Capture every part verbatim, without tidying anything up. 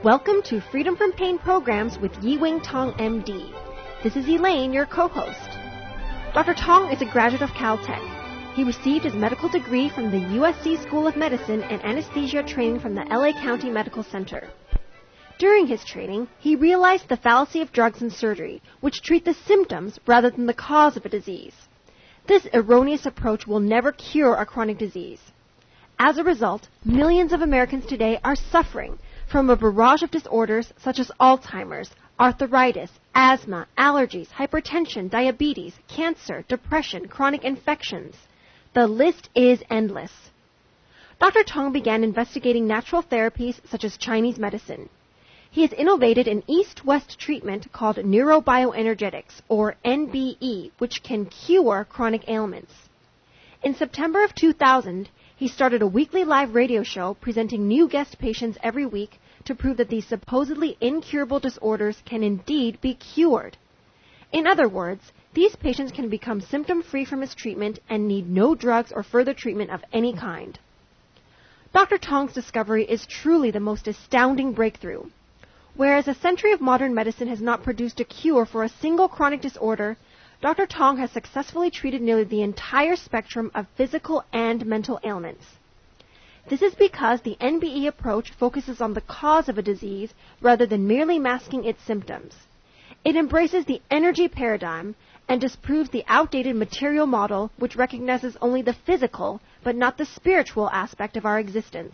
Welcome to Freedom from Pain Programs with Yi-Wing Tong, M D. This is Elaine, your co-host. Doctor Tong is a graduate of Caltech. He received his medical degree from the U S C School of Medicine and anesthesia training from the L A County Medical Center. During his training, he realized the fallacy of drugs and surgery, which treat the symptoms rather than the cause of a disease. This erroneous approach will never cure a chronic disease. As a result, millions of Americans today are suffering from a barrage of disorders such as Alzheimer's, arthritis, asthma, allergies, hypertension, diabetes, cancer, depression, chronic infections. The list is endless. Doctor Tong began investigating natural therapies such as Chinese medicine. He has innovated an east-west treatment called neurobioenergetics, or N B E, which can cure chronic ailments. In September of two thousand, he started a weekly live radio show presenting new guest patients every week to prove that these supposedly incurable disorders can indeed be cured. In other words, these patients can become symptom-free from his treatment and need no drugs or further treatment of any kind. Doctor Tong's discovery is truly the most astounding breakthrough. Whereas a century of modern medicine has not produced a cure for a single chronic disorder, Doctor Tong has successfully treated nearly the entire spectrum of physical and mental ailments. This is because the N B E approach focuses on the cause of a disease rather than merely masking its symptoms. It embraces the energy paradigm and disproves the outdated material model which recognizes only the physical but not the spiritual aspect of our existence.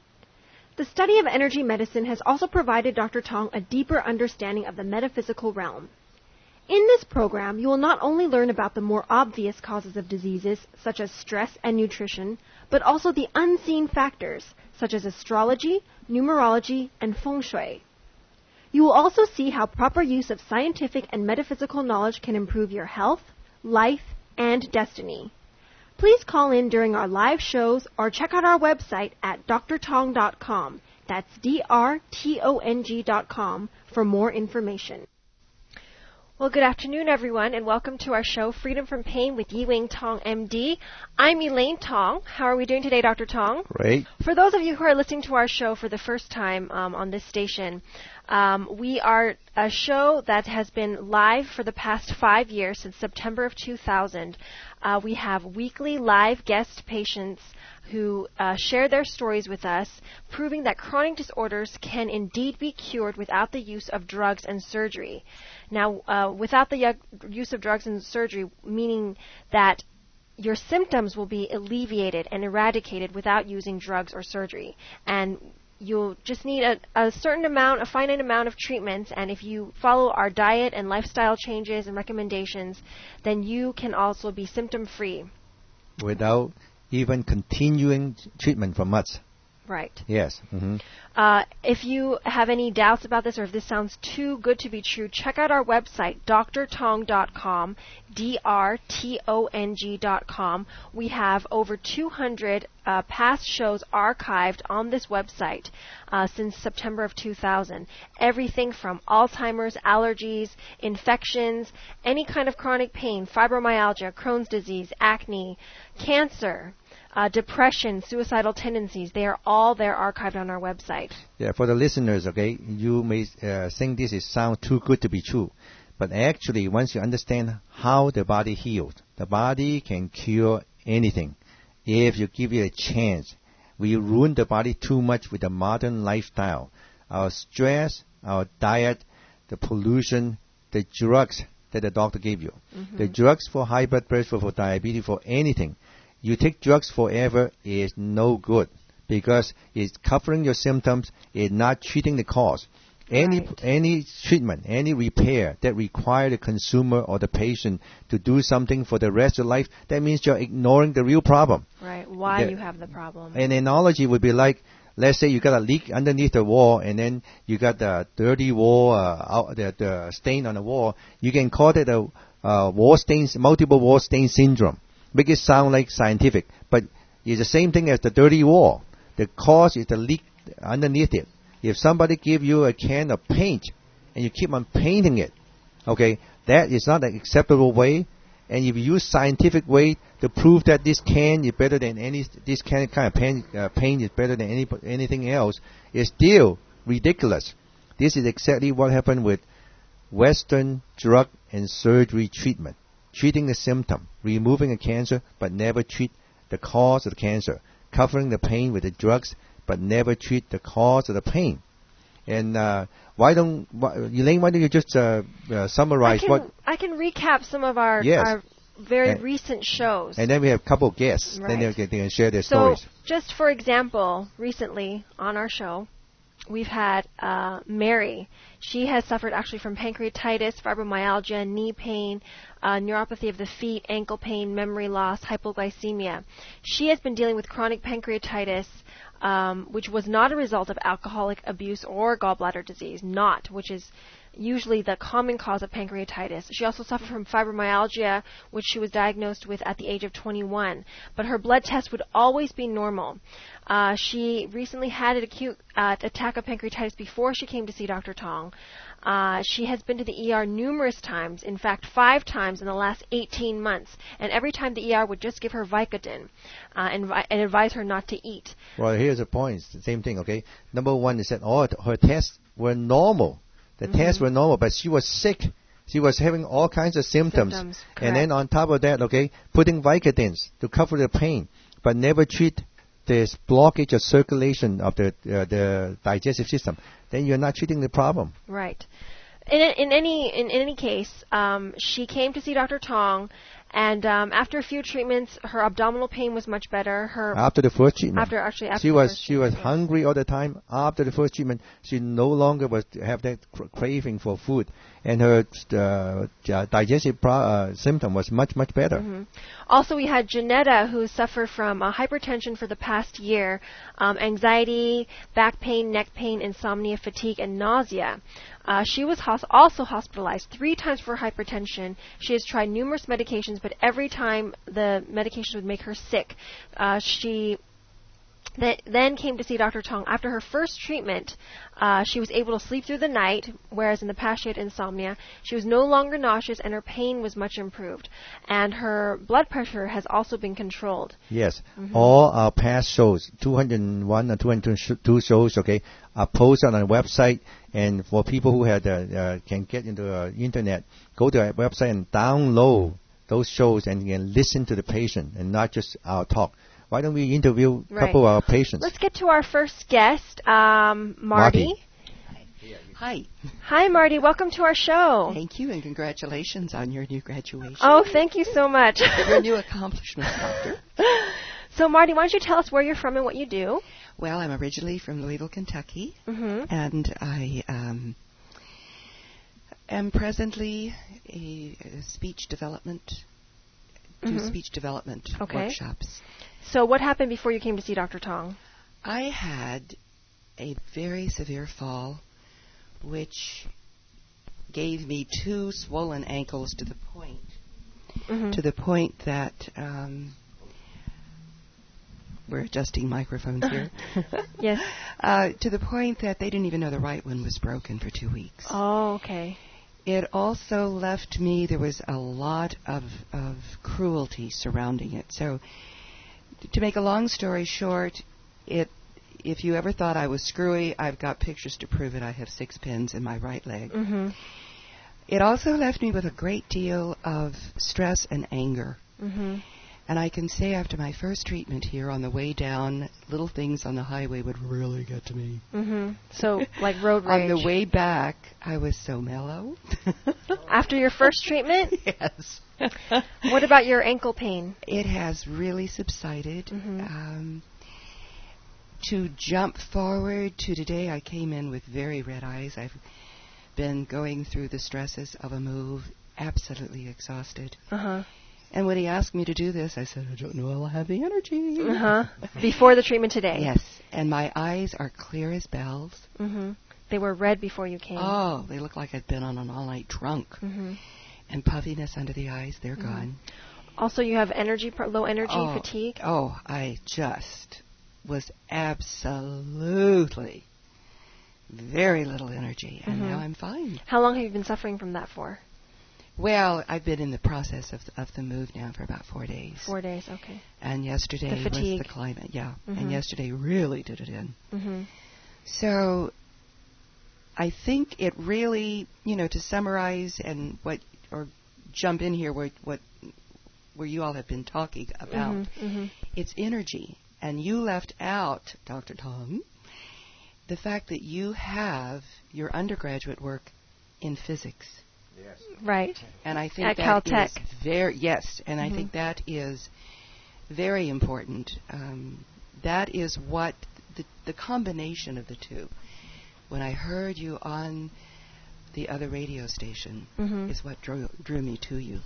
The study of energy medicine has also provided Doctor Tong a deeper understanding of the metaphysical realm. In this program, you will not only learn about the more obvious causes of diseases, such as stress and nutrition, but also the unseen factors, such as astrology, numerology, and feng shui. You will also see how proper use of scientific and metaphysical knowledge can improve your health, life, and destiny. Please call in during our live shows or check out our website at d r tong dot com. That's D R T O N G dot com for more information. Well, good afternoon, everyone, and welcome to our show, Freedom from Pain with Yi-Wing Tong, M D. I'm Elaine Tong. How are we doing today, Doctor Tong? Great. For those of you who are listening to our show for the first time um, on this station, um, we are a show that has been live for the past five years, since September of two thousand. Uh, we have weekly live guest patients who uh, share their stories with us, proving that chronic disorders can indeed be cured without the use of drugs and surgery. Now, uh, without the use of drugs and surgery, meaning that your symptoms will be alleviated and eradicated without using drugs or surgery. And you'll just need a, a certain amount, a finite amount of treatments, and if you follow our diet and lifestyle changes and recommendations, then you can also be symptom-free. Without even continuing treatment from us. Right. Yes. Mm-hmm. Uh, if you have any doubts about this or if this sounds too good to be true, check out our website, d r tong dot com, D R T O N G dot com. We have over two hundred uh, past shows archived on this website uh, since September of two thousand. Everything from Alzheimer's, allergies, infections, any kind of chronic pain, fibromyalgia, Crohn's disease, acne, cancer, Uh, depression, suicidal tendencies, they are all there archived on our website. Yeah, for the listeners, okay, you may uh, think this is sound too good to be true. But actually, once you understand how the body heals, the body can cure anything if you give it a chance. We ruin the body too much with the modern lifestyle. Our stress, our diet, the pollution, the drugs that the doctor gave you. Mm-hmm. The drugs for high blood pressure, for diabetes, for anything. You take drugs forever is no good because it's covering your symptoms, it's not treating the cause. Any right. any treatment, any repair that require the consumer or the patient to do something for the rest of life, that means you're ignoring the real problem. Right, why the, you have the problem. An analogy would be like, let's say you got a leak underneath the wall and then you got the dirty wall, uh, out, the, the stain on the wall. You can call it a uh, wall stains, multiple wall stain syndrome. Make it sound like scientific, but it's the same thing as the dirty wall. The cause is the leak underneath it. If somebody give you a can of paint and you keep on painting it, okay, that is not an acceptable way. And if you use scientific way to prove that this can is better than any, this can kind of paint, uh, paint is better than any anything else, it still ridiculous. This is exactly what happened with Western drug and surgery treatment. Treating the symptom, removing a cancer, but never treat the cause of the cancer. Covering the pain with the drugs, but never treat the cause of the pain. And uh, why don't, why, Elaine, why don't you just uh, uh, summarize I can, what... I can recap some of our, yes. our very and, recent shows. And then we have a couple of guests. Right. Then they can, they can share their so, stories. Just for example, recently on our show, we've had uh, Mary. She has suffered actually from pancreatitis, fibromyalgia, knee pain, uh, neuropathy of the feet, ankle pain, memory loss, hypoglycemia. She has been dealing with chronic pancreatitis, um, which was not a result of alcoholic abuse or gallbladder disease, not, which is usually the common cause of pancreatitis. She also suffered from fibromyalgia, which she was diagnosed with at the age of twenty-one. But her blood test would always be normal. Uh, she recently had an acute uh, attack of pancreatitis before she came to see Doctor Tong. Uh, she has been to the E R numerous times, in fact, five times in the last eighteen months. And every time the E R would just give her Vicodin uh, and, and advise her not to eat. Well, here's the point. It's the same thing, okay? Number one is that all her tests were normal. The mm-hmm. tests were normal, but she was sick. She was having all kinds of symptoms. symptoms and then on top of that, okay, putting Vicodins to cover the pain, but never treat this blockage of circulation of the uh, the digestive system. Then you're not treating the problem. Right. In, in any in, in any case, um, she came to see Doctor Tong, and um, after a few treatments, her abdominal pain was much better. Her after the first treatment, after actually after she the was first she was treatment. hungry all the time. After the first treatment, she no longer was have that cr- craving for food, and her uh, digestive pro- uh, symptom was much much better. Mm-hmm. Also, we had Janetta, who suffered from uh, hypertension for the past year, um, anxiety, back pain, neck pain, insomnia, fatigue, and nausea. Uh, she was hos- also hospitalized three times for hypertension. She has tried numerous medications, but every time the medications would make her sick. Uh, she th- then came to see Doctor Tong. After her first treatment, uh, she was able to sleep through the night, whereas in the past she had insomnia. She was no longer nauseous, and her pain was much improved. And her blood pressure has also been controlled. Yes. Mm-hmm. All our past shows, two hundred one or two hundred two shows, okay, are posted on our website. And for people who had uh, uh, can get into the uh, internet, go to our website and download those shows and can listen to the patient and not just our talk. Why don't we interview a right. couple of our patients? Let's get to our first guest, um, Marty. Marty. Hi. Hi, Marty. Welcome to our show. Thank you, and congratulations on your new graduation. Oh, thank you so much. Your new accomplishments, Doctor. So, Marty, why don't you tell us where you're from and what you do? Well, I'm originally from Louisville, Kentucky, mm-hmm. and I um, am presently a, a speech development, do mm-hmm. speech development okay. workshops. So what happened before you came to see Doctor Tong? I had a very severe fall, which gave me two swollen ankles to the point, mm-hmm. to the point that um, we're adjusting microphones here. Yes. Uh, to the point that they didn't even know the right one was broken for two weeks. Oh, okay. It also left me, there was a lot of, of cruelty surrounding it. So, to make a long story short, it if you ever thought I was screwy, I've got pictures to prove it. I have six pins in my right leg. Mm-hmm. It also left me with a great deal of stress and anger. Mm-hmm. And I can say after my first treatment here, on the way down, little things on the highway would really get to me. Mm-hmm. So, like road rage. On the way back, I was so mellow. After your first treatment? Yes. What about your ankle pain? It has really subsided. Mm-hmm. Um, to jump forward to today, I came in with very red eyes. I've been going through the stresses of a move, absolutely exhausted. Uh-huh. And when he asked me to do this, I said, I don't know I'll have the energy. Uh-huh. Before the treatment today? Yes. And my eyes are clear as bells. Mm-hmm. They were red before you came. Oh, they look like I'd been on an all-night drunk. Mm-hmm. And puffiness under the eyes, they're mm-hmm. gone. Also, you have energy, low energy, oh, fatigue? Oh, I just was absolutely very little energy. And mm-hmm. now I'm fine. How long have you been suffering from that for? Well, I've been in the process of the, of the move now for about four days. Four days, okay. And yesterday the was the climate, yeah. Mm-hmm. And yesterday really did it in. Mm-hmm. So I think it really, you know, to summarize and what, or jump in here where what, where you all have been talking about, mm-hmm, mm-hmm. it's energy. And you left out, Doctor Tong, the fact that you have your undergraduate work in physics. Yes. Right. And I think At that Caltech. is very, yes, and mm-hmm. I think that is very important. Um, that is what, the, the combination of the two, when I heard you on the other radio station, mm-hmm. is what drew, drew me to you.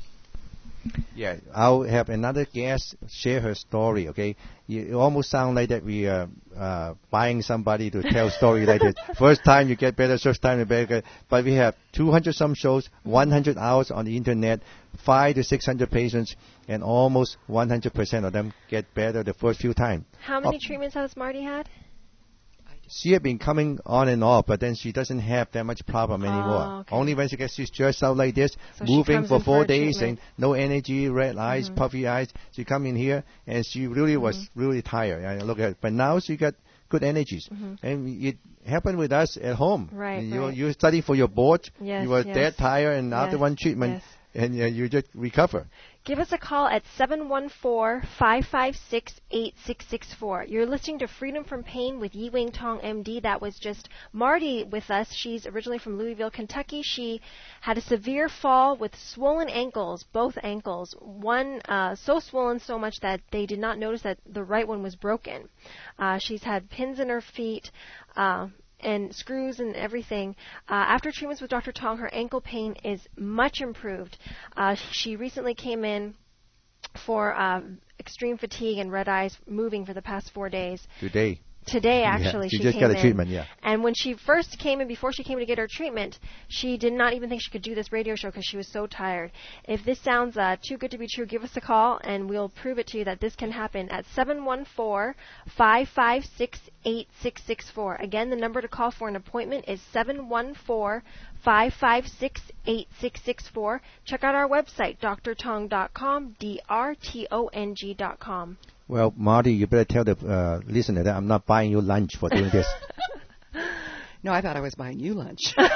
Yeah, I'll have another guest share her story, okay? You, it almost sound like that we are uh, buying somebody to tell story like this. First time you get better, first time you get better. But we have two hundred some shows, one hundred hours on the internet, five to six hundred patients, and almost one hundred percent of them get better the first few times. How many uh, treatments has Marty had? She had been coming on and off, but then she doesn't have that much problem anymore. Oh, okay. Only when she gets stressed out like this, So she moving comes for in four for a days treatment. and no energy, red eyes, Mhm. puffy eyes. She come in here and she really was Mhm. really tired. I look at it. But now she got good energies. Mhm. And it happened with us at home. Right, You right. you study for your board. Yes, you were yes. dead tired, and after Yes, one treatment, yes. and uh, you just recover. Give us a call at seven one four, five five six, eight six six four. You're listening to Freedom from Pain with Yi Wing Tong, M D. That was just Marty with us. She's originally from Louisville, Kentucky. She had a severe fall with swollen ankles, both ankles. One uh, so swollen so much that they did not notice that the right one was broken. Uh, she's had pins in her feet. Uh, and screws and everything. Uh, after treatments with Doctor Tong, her ankle pain is much improved. Uh, she recently came in for uh, extreme fatigue and red eyes moving for the past four days. Today. Today, actually, yeah, she, she just came got a in. treatment, yeah. And when she first came in, before she came to get her treatment, she did not even think she could do this radio show because she was so tired. If this sounds uh, too good to be true, give us a call, and we'll prove it to you that this can happen at seven one four, five five six, eight six six four. Again, the number to call for an appointment is seven one four, five five six, eight six six four. Check out our website, d r tong dot com, D R T O N G dot com. Well, Marty, you better tell the uh, listener that I'm not buying you lunch for doing this. No, I thought I was buying you lunch.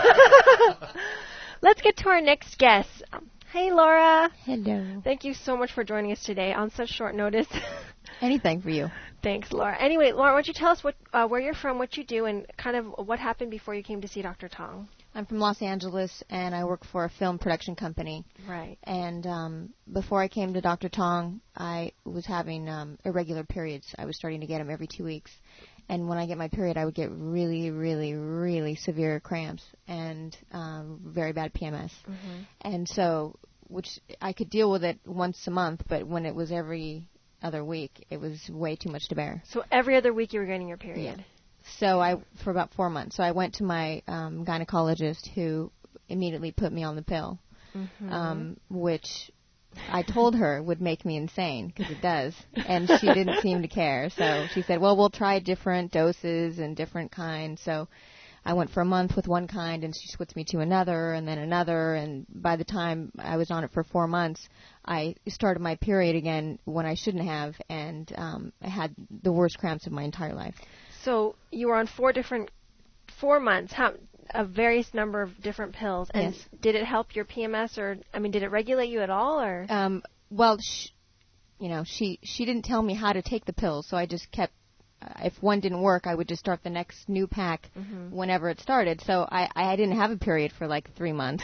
Let's get to our next guest. Um, hey, Laura. Hello. Thank you so much for joining us today on such short notice. Anything for you. Thanks, Laura. Anyway, Laura, why don't you tell us what, uh, where you're from, what you do, and kind of what happened before you came to see Doctor Tong? I'm from Los Angeles, and I work for a film production company. Right. And um, before I came to Doctor Tong, I was having um, irregular periods. I was starting to get them every two weeks. And when I get my period, I would get really, really, really severe cramps and um, very bad P M S. Mm-hmm. And so, which I could deal with it once a month, but when it was every other week, it was way too much to bear. So every other week you were getting your period. Yeah. So I, for about four months. So I went to my um, gynecologist, who immediately put me on the pill, Mm-hmm. um, which I told her would make me insane, because it does. And she didn't seem to care. So she said, well, we'll try different doses and different kinds. So I went for a month with one kind, and she switched me to another, and then another. And by the time I was on it for four months, I started my period again when I shouldn't have, and um, I had the worst cramps of my entire life. So you were on four different, four months, how, a various number of different pills. And Yes. did it help your P M S, or, I mean, did it regulate you at all, or? Um, well, sh- you know, she she didn't tell me how to take the pills, so I just kept. Uh, if one didn't work, I would just start the next new pack Mhm. whenever it started. So I, I didn't have a period for like three months,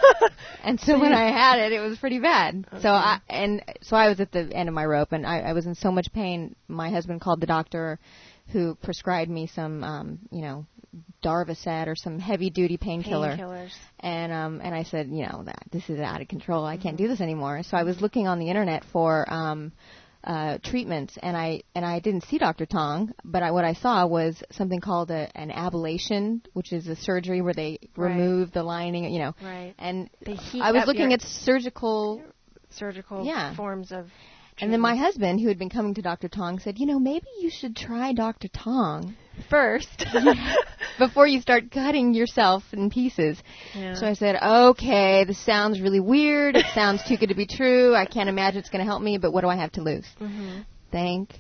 and so when I had it, it was pretty bad. Okay. So I and so I was at the end of my rope, and I, I was in so much pain. My husband called the doctor, who prescribed me some, um, you know, Darvocet or some heavy-duty painkiller. Painkillers. And um, and I said, you know, that this is out of control. I can't do this anymore. So I was looking on the internet for um, uh, treatments, and I and I didn't see Doctor Tong, but I, what I saw was something called a, an ablation, which is a surgery where they Right. remove the lining, you know. Right. And They heat I was up looking your at surgical. surgical Yeah. forms of And then my treatment. husband, who had been coming to Doctor Tong, said, you know, maybe you should try Doctor Tong First. before you start cutting yourself in pieces. Yeah. So I said, okay, this sounds really weird. It sounds too good to be true. I can't imagine it's going to help me, but what do I have to lose? Mm-hmm. Thank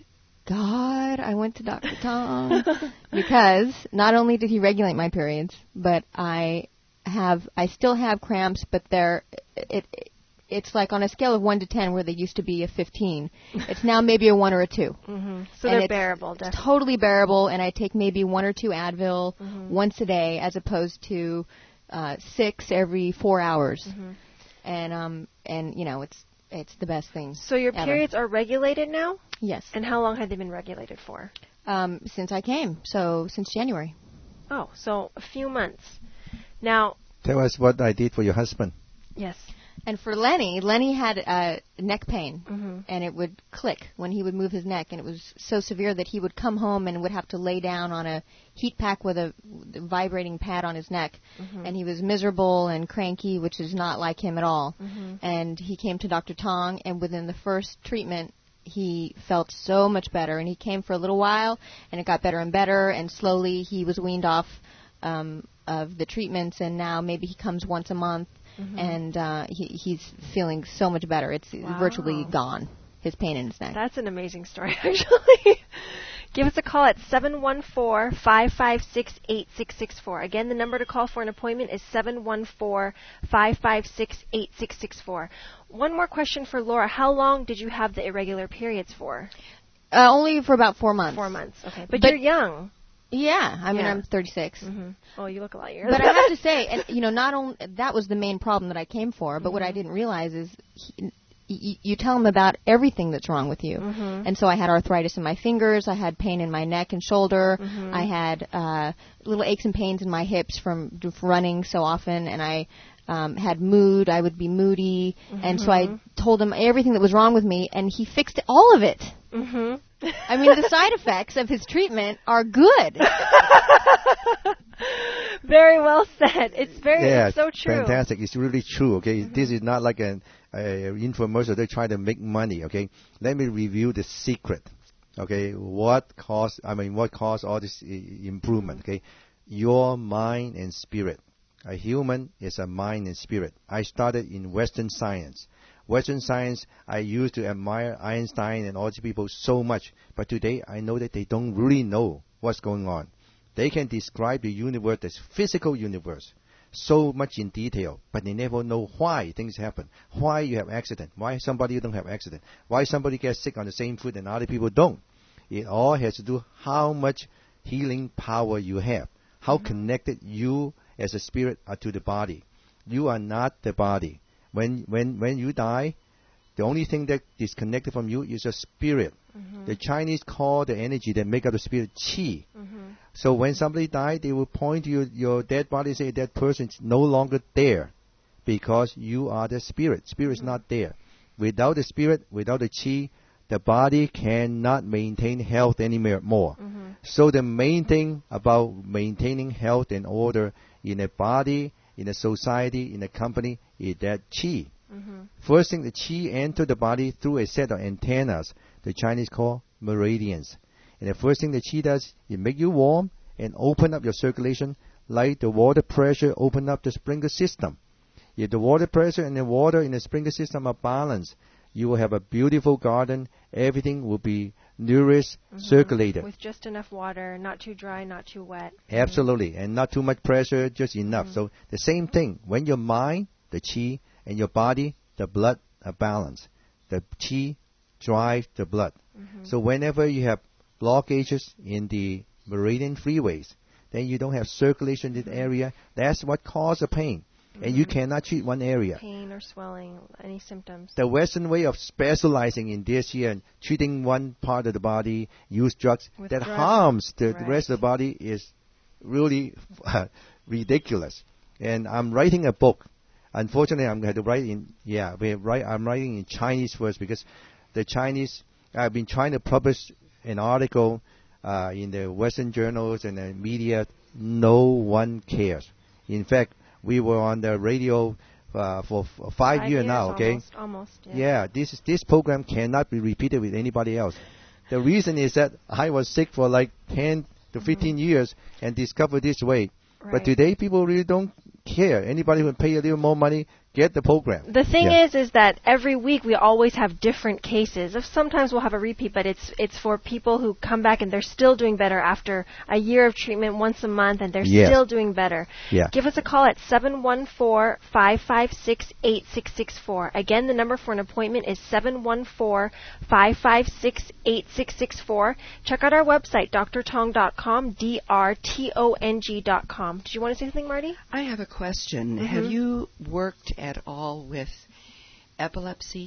God I went to Doctor Tong because not only did he regulate my periods, but I have I still have cramps, but they're it, it it's like on a scale of one to ten, where they used to be a fifteen. It's now maybe a one or a two. Mm-hmm. So and they're it's, bearable, it's definitely. totally bearable, and I take maybe one or two Advil mm-hmm. once a day, as opposed to uh, six every four hours. Mm-hmm. And um and you know it's it's the best thing. So your ever. periods are regulated now? Yes. And how long have they been regulated for? Um, since I came, so since January. Oh, so a few months. Now. Tell us what I did for your husband. Yes. And for Lenny, Lenny had uh, neck pain, mm-hmm. and it would click when he would move his neck, and it was so severe that he would come home and would have to lay down on a heat pack with a vibrating pad on his neck, mm-hmm. and he was miserable and cranky, which is not like him at all. Mm-hmm. And he came to Doctor Tong, and within the first treatment, he felt so much better, and he came for a little while, and it got better and better, and slowly he was weaned off um, of the treatments, and now maybe he comes once a month. Mm-hmm. And uh, he, he's feeling so much better. It's wow. virtually gone, his pain in his neck. That's an amazing story, actually. Give us a call at seven one four, five five six, eight six six four. Again, the number to call for an appointment is seven one four, five five six, eight six six four. One more question for Laura. How long did you have the irregular periods for? Uh, only for about four months. Four months, okay. But, but you're young. Yeah, I mean, yeah. I'm thirty-six. Mm-hmm. Oh, you look a lot younger. But I have to say, and you know, not only that was the main problem that I came for, but mm-hmm. what I didn't realize is he, y- you tell him about everything that's wrong with you. Mm-hmm. And so I had arthritis in my fingers, I had pain in my neck and shoulder, mm-hmm. I had uh, little aches and pains in my hips from running so often, and I um, had mood. I would be moody, mm-hmm. and so I told him everything that was wrong with me, and he fixed all of it. Mm-hmm. I mean, the side effects of his treatment are good. Very well said. It's very yeah, it's so true. Fantastic. It's really true. Okay, mm-hmm. This is not like an uh, infomercial. They try to make money. Okay, let me review the secret. Okay, what caused? I mean, what caused all this I- improvement? Mm-hmm. Okay, your mind and spirit. A human is a mind and spirit. I started in Western science. Western science, I used to admire Einstein and all these people so much, but today I know that they don't really know what's going on. They can describe the universe as physical universe so much in detail, but they never know why things happen, why you have accident, why somebody don't have accident, why somebody gets sick on the same food and other people don't. It all has to do how much healing power you have, how mm-hmm. connected you as a spirit are to the body. You are not the body. When when when you die, the only thing that is connected from you is a spirit. Mm-hmm. The Chinese call the energy that make up the spirit qi. Mm-hmm. So when somebody died, they will point to your, your dead body and say that person is no longer there because you are the spirit. Spirit is mm-hmm. not there. Without the spirit, without the qi, the body cannot maintain health anymore. Mm-hmm. So the main thing about maintaining health and order in a body, in a society, in a company, is that qi. Mm-hmm. First thing, the qi enter the body through a set of antennas, the Chinese call meridians. And the first thing the qi does, it make you warm and open up your circulation, like the water pressure open up the sprinkler system. If the water pressure and the water in the sprinkler system are balanced, you will have a beautiful garden. Everything will be nourished, mm-hmm. circulated. With just enough water, not too dry, not too wet. Absolutely. Mm-hmm. And not too much pressure, just enough. Mm-hmm. So the same thing. When your mind, the qi, and your body, the blood are balanced. The qi drives the blood. Mm-hmm. So whenever you have blockages in the meridian freeways, then you don't have circulation in the area. That's what causes the pain. Mm-hmm. And you cannot treat one area. Pain or swelling, any symptoms. The Western way of specializing in this here and treating one part of the body, use drugs, With that drugs. harms the Right. rest of the body is really uh, ridiculous. And I'm writing a book. Unfortunately, I'm going to write in, yeah, we write, I'm writing in Chinese first because the Chinese, I've been trying to publish an article uh, in the Western journals and the media. No one cares. In fact, we were on the radio uh, for f- five, Five years now, okay? Almost, almost yeah. Yeah, this, is, this program cannot be repeated with anybody else. The reason is that I was sick for like ten to fifteen mm-hmm. years and discovered this way. Right. But today, people really don't care. Anybody who pay a little more money get the program. The thing Yeah. is, is that every week we always have different cases. If sometimes we'll have a repeat, but it's it's for people who come back and they're still doing better after a year of treatment once a month, and they're Yes. still doing better. Yeah. Give us a call at seven one four, five five six, eight six six four. Again, the number for an appointment is seven one four, five five six, eight six six four. Check out our website, d r tong dot com, D R T O N G dot com. Did you want to say something, Marty? I have a question. Mhm. Have you worked at all with epilepsy?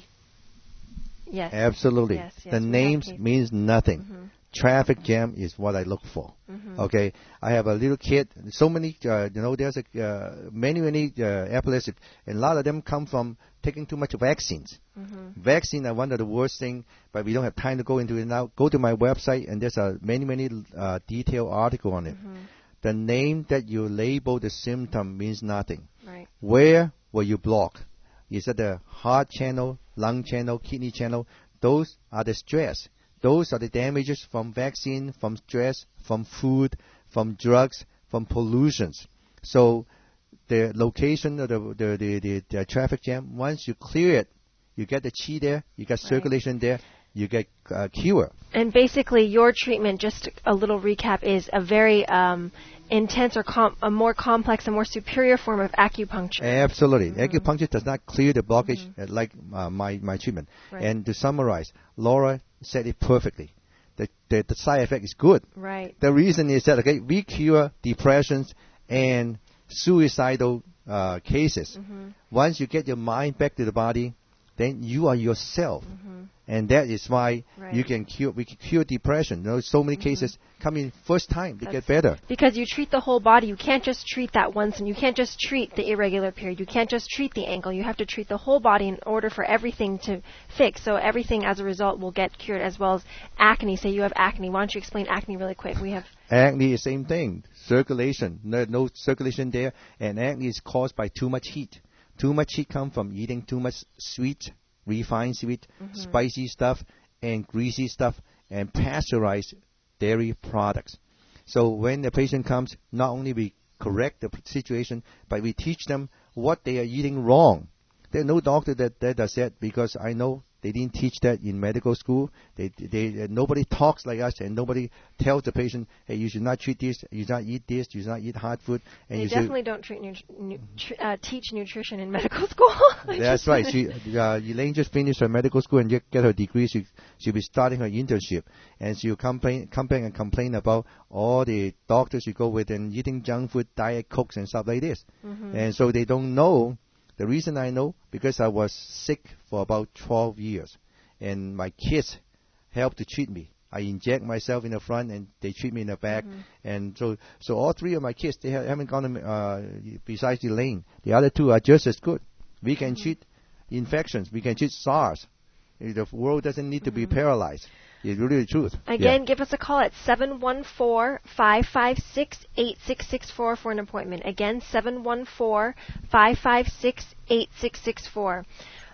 Yes. Absolutely. Yes, yes, the we have names cases. means nothing. Mhm. Traffic jam is what I look for. Mhm. Okay, I have a little kid. So many, uh, you know, there's a, uh, many, many uh, epilepsy, and a lot of them come from taking too much vaccines. Mhm. Vaccine are one of the worst thing, but we don't have time to go into it now. Go to my website, and there's a many, many uh, detailed article on it. Mhm. The name that you label the symptom means nothing. Right. Where will you block? Is it the heart channel, lung channel, kidney channel? Those are the stress. Those are the damages from vaccine, from stress, from food, from drugs, from pollutions. So the location of the, the, the, the, the traffic jam, once you clear it, you get the chi there, you get Right. circulation there, you get uh, cure. And basically, your treatment, just a little recap, is a very um, intense or com- a more complex and more superior form of acupuncture. Absolutely. Mhm. Acupuncture does not clear the blockage Mhm. uh, like uh, my, my treatment. Right. And to summarize, Laura said it perfectly. The, the, the side effect is good. Right. The reason is that, okay, we cure depressions and suicidal uh, cases. Mhm. Once you get your mind back to the body, then you are yourself. Mhm. And that is why Right. you can cure, we can cure depression. You know, so many Mhm. cases come in first time, they That's- get better. Because you treat the whole body. You can't just treat that once, and you can't just treat the irregular period. You can't just treat the ankle. You have to treat the whole body in order for everything to fix. So everything, as a result, will get cured, as well as acne. Say you have acne. Why don't you explain acne really quick? We have Acne is the same thing. Circulation, no, no circulation there, and acne is caused by too much heat. Too much heat comes from eating too much sweet, refined sweet, Mhm. spicy stuff, and greasy stuff, and pasteurized dairy products. So when the patient comes, not only we correct the situation, but we teach them what they are eating wrong. There's no doctor that, that does that, because I know they didn't teach that in medical school. They, they, uh, nobody talks like us, and nobody tells the patient, hey, you should not treat this, you should not eat this, you should not eat hard food. And they you definitely don't treat nu- nu- tr- uh, teach nutrition in medical school. should, that's right. She, uh, Elaine just finished her medical school and get her degree. She, she'll be starting her internship, and she'll complain, come back and complain about all the doctors she go with and eating junk food, diet cokes and stuff like this. Mhm. And so they don't know. The reason I know, because I was sick for about twelve years, and my kids helped to treat me. I inject myself in the front, and they treat me in the back. Mhm. And so, so all three of my kids, they ha- haven't gone, uh, besides Elaine. The other two are just as good. We can Mhm. treat infections. We can treat SARS. The world doesn't need to be Mhm. paralyzed. It's really the truth. Again, give us a call at seven one four, five five six, eight six six four for an appointment. Again, seven one four, five five six, eight six six four.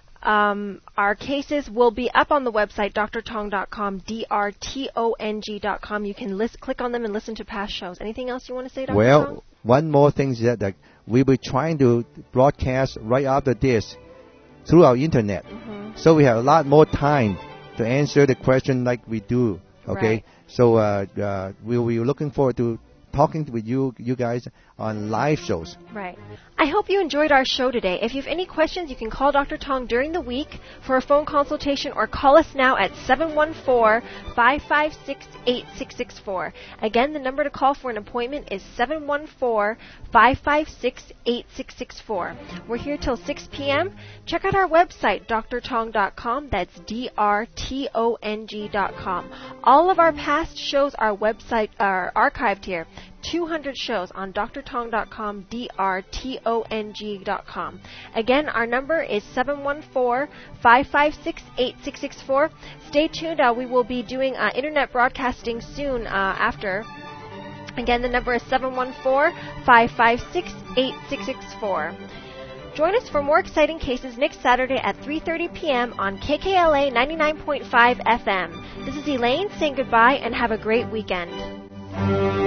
Um, our cases will be up on the website, d r tong dot com, D R T O N G dot com. You can list, click on them and listen to past shows. Anything else you want to say, Doctor Well, Tong? one more thing is that, that we were trying to broadcast right after this through our internet. Mhm. So we have a lot more time to answer the question like we do. Okay, Right. so uh, uh, we'll be looking forward to talking with you, you guys on live shows. Right. I hope you enjoyed our show today. If you have any questions, you can call Doctor Tong during the week for a phone consultation, or call us now at seven one four, five five six, eight six six four. Again, the number to call for an appointment is seven one four, five five six, eight six six four. We're here till six p.m. Check out our website, d r tong dot com. That's D R T O N G dot com. All of our past shows are website are archived here. two hundred shows on d r tong dot com, D R T O N G dot com. Again, our number is seven one four, five five six, eight six six four. Stay tuned. Uh, we will be doing uh, internet broadcasting soon uh, after. Again, the number is seven one four, five five six, eight six six four. Join us for more exciting cases next Saturday at three thirty p.m. on K K L A ninety-nine point five F M. This is Elaine saying goodbye and have a great weekend.